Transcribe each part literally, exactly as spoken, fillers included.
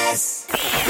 S.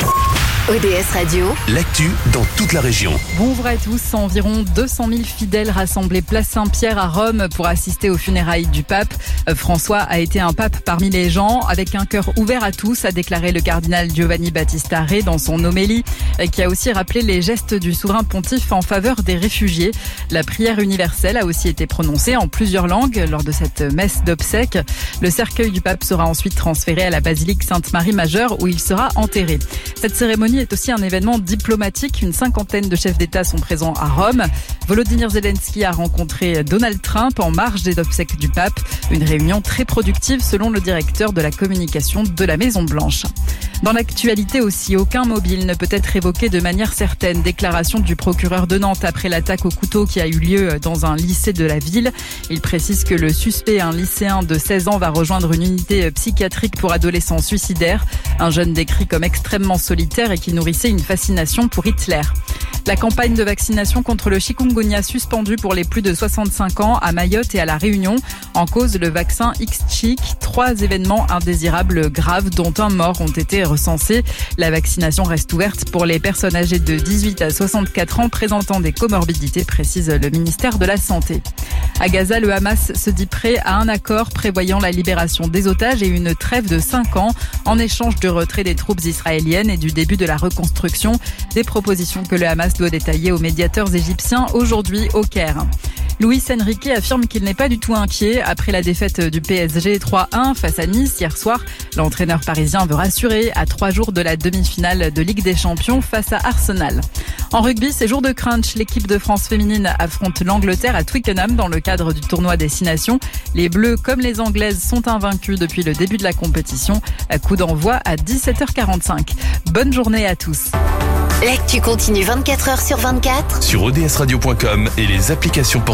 O D S Radio, l'actu dans toute la région. Bonjour à tous, environ deux cent mille fidèles rassemblés place Saint-Pierre à Rome pour assister aux funérailles du pape. François a été un pape parmi les gens, avec un cœur ouvert à tous, a déclaré le cardinal Giovanni Battista Re dans son homélie, qui a aussi rappelé les gestes du souverain pontife en faveur des réfugiés. La prière universelle a aussi été prononcée en plusieurs langues lors de cette messe d'obsèques. Le cercueil du pape sera ensuite transféré à la basilique Sainte-Marie-Majeure où il sera enterré. Cette cérémonie est aussi un événement diplomatique. Une cinquantaine de chefs d'État sont présents à Rome. Volodymyr Zelensky a rencontré Donald Trump en marge des obsèques du pape. Une réunion très productive selon le directeur de la communication de la Maison-Blanche. Dans l'actualité aussi, aucun mobile ne peut être évoqué de manière certaine. Déclaration du procureur de Nantes après l'attaque au couteau qui a eu lieu dans un lycée de la ville. Il précise que le suspect, un lycéen de seize ans, va rejoindre une unité psychiatrique pour adolescents suicidaires. Un jeune décrit comme extrêmement solitaire et qui nourrissait une fascination pour Hitler. La campagne de vaccination contre le chikungunya suspendue pour les plus de soixante-cinq ans à Mayotte et à La Réunion. En cause, le vaccin Ixchiq. Trois événements indésirables graves, dont un mort, ont été recensés. La vaccination reste ouverte pour les personnes âgées de dix-huit à soixante-quatre ans présentant des comorbidités, précise le ministère de la Santé. À Gaza, le Hamas se dit prêt à un accord prévoyant la libération des otages et une trêve de cinq ans en échange du retrait des troupes israéliennes et du début de la reconstruction. Des propositions que le Hamas doit détailler aux médiateurs égyptiens aujourd'hui au Caire. Luis Enrique affirme qu'il n'est pas du tout inquiet après la défaite du P S G trois un face à Nice hier soir. L'entraîneur parisien veut rassurer à trois jours de la demi-finale de Ligue des Champions face à Arsenal. En rugby, c'est jour de crunch. L'équipe de France féminine affronte l'Angleterre à Twickenham dans le cadre du tournoi des Six Nations. Les Bleus, comme les Anglaises, sont invaincus depuis le début de la compétition. Coup d'envoi à dix-sept heures quarante-cinq. Bonne journée à tous. L'actu continue vingt-quatre heures sur vingt-quatre Sur O D S radio point com et les applications